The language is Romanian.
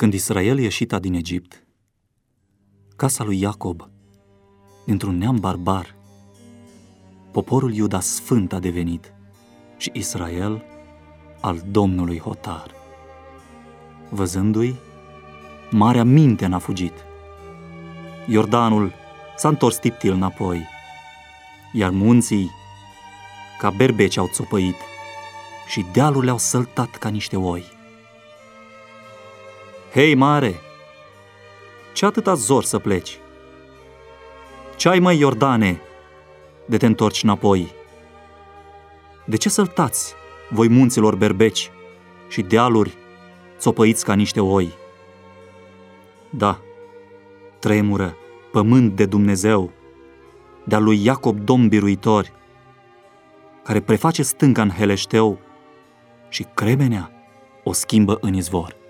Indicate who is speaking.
Speaker 1: Când Israel ieșita din Egipt, casa lui Iacob, dintr-un neam barbar, poporul Iuda sfânt a devenit și Israel al Domnului hotar. Văzându-i, marea minte n-a fugit. Iordanul s-a întors tiptil înapoi, iar munții ca berbeci au țopăit și dealurile au săltat ca niște oi. Hei, mare, ce atâta zor să pleci? Ce-ai, măi, Iordane, de te întorci înapoi? De ce săltați, voi munților berbeci și dealuri țopăiți ca niște oi? Da, tremură pământ de Dumnezeu, de-a lui Iacob Domn biruitor, care preface stânca în heleșteu și cremenea o schimbă în izvor.